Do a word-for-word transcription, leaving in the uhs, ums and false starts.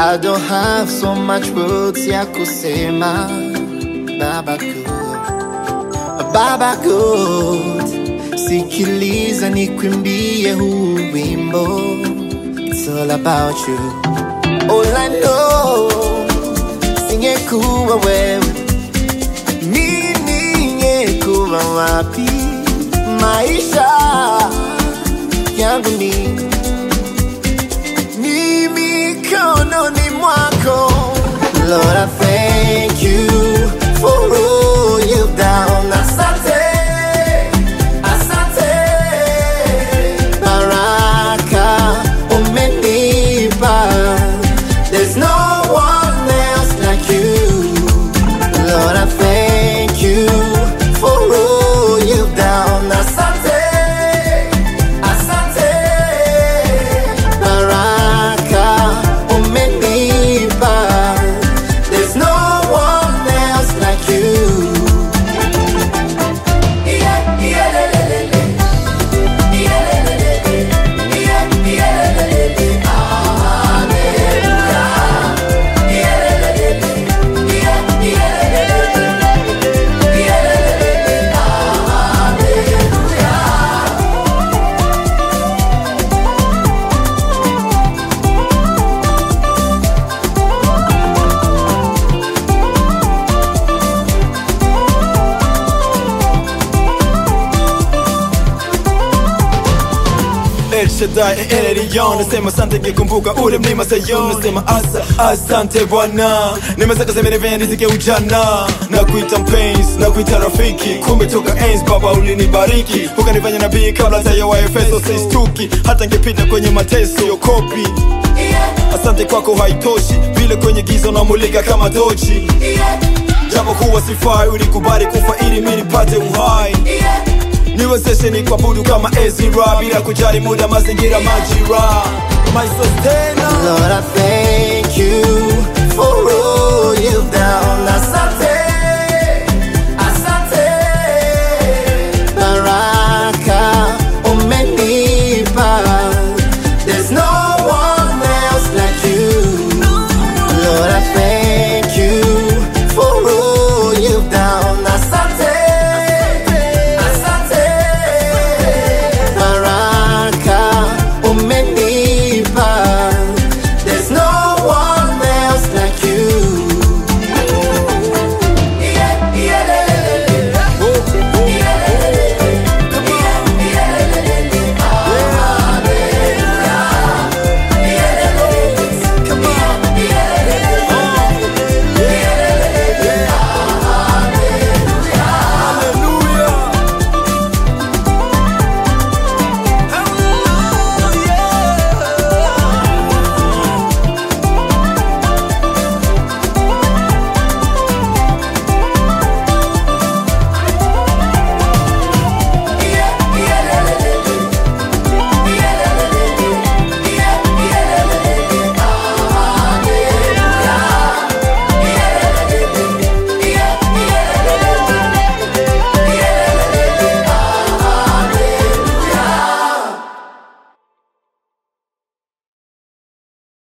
I don't have so much words ya kusema. Baba good, Baba good. Sikiliza nikwimbie huu wimbo. It's all about you. All I know, singekuwa wewe, mimi ningekuwa wapi? Maisha yangu ni ni mikononi mwako. Lord, I thank you for all you've done. Asante, asante, baraka umenipa. There's no one else like you. Lord, I thank you for all you've done. Asante, asante, baraka umenipa. There's no one else like you. Yeah, yeah, le, le, le, le. Yeah, le, le, le, le. Yeah, yeah, le, le, le, le. Hallelujah. Yeah, le, le, le, le. Yeah, yeah, le, le, le, le. Yeah, le, le, le, le. Hallelujah. El Shaddai, El Elyon. Nasema asante ngekumbuka ule mlima Sayun. Nasema asa, asante Bwana. Nimesaka sema niveni riziki ujana. Na kuita mpenzi, na kuita rafiki. Kumbe toka enzi baba ulinibariki. Ukanifanya nabii kabla hata ya Waefeso sistuki. Hata ngepita kwenye mateso yokopi. Asante kwako haitoshi, vile kwenye giza unamulika kama tochi. Japo kuwa sifai ulikubali kufa ili mimi nipate uhai. Niwezeshe ni kuabudu kama Ezra, bila kujali muda, mazingira, majira. My sustainer. Lord, I thank you for